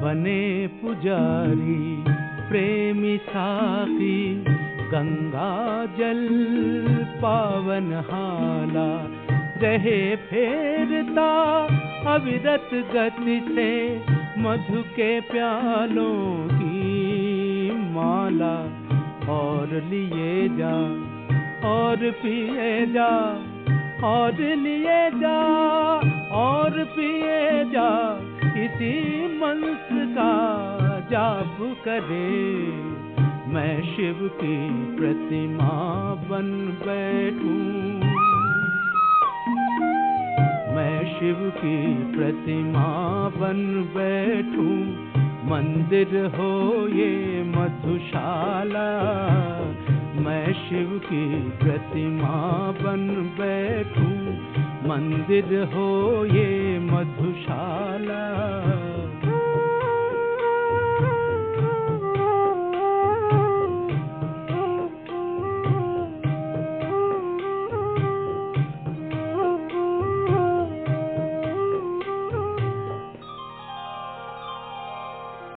बने पुजारी प्रेमी साथी, गंगा जल पावन हाला, रहे फेरता अविरत गति से मधु के प्यालों की माला। और लिए जा और पिए जा, और लिए जा और पिए जा, इसी मंत्र का जाप करे। मैं शिव की प्रतिमा बन बैठूं, मैं शिव की प्रतिमा बन बैठूं, मंदिर हो ये मधुशाला। मैं शिव की प्रतिमा बन बैठूं, मंदिर हो ये मधुशाला।